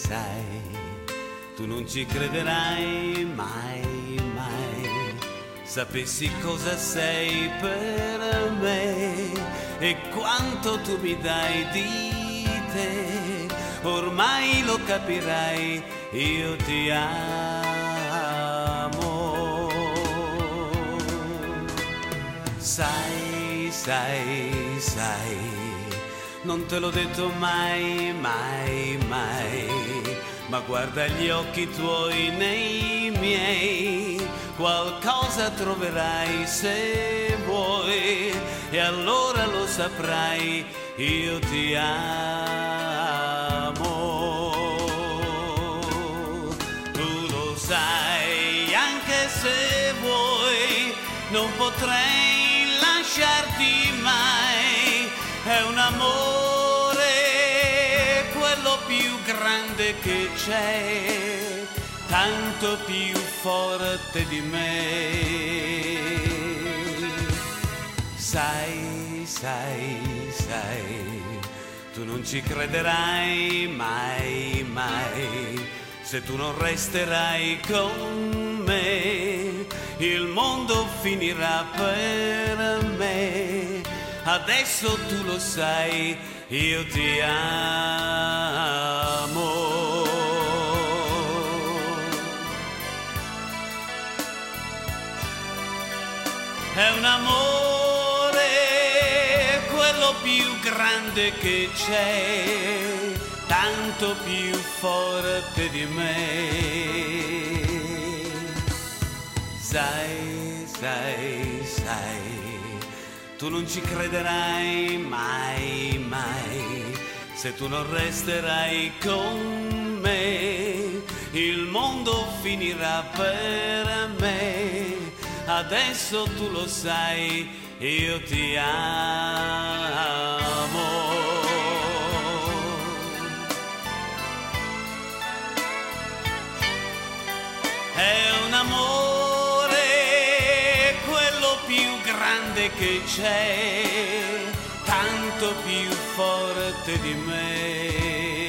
sai, tu non ci crederai mai, mai. Sapessi cosa sei per me e quanto tu mi dai di te, ormai lo capirai, io ti amo. Sai, sai, sai, non te l'ho detto mai, mai, mai, ma guarda gli occhi tuoi nei miei, qualcosa troverai se vuoi, e allora lo saprai, io ti amo. Tu lo sai, anche se vuoi, non potrei lasciarti mai, è un amore quello più grande che c'è, tanto più forte di me. Sai, sai, sai, tu non ci crederai mai, mai, se tu non resterai con me, il mondo finirà per me. Adesso tu lo sai, io ti amo. È un amore quello più grande che c'è, tanto più forte di me. Sai, sai, sai, tu non ci crederai mai, mai, se tu non resterai con me, il mondo finirà per me. Adesso tu lo sai, io ti amo. È un amore quello più grande che c'è, tanto più forte di me.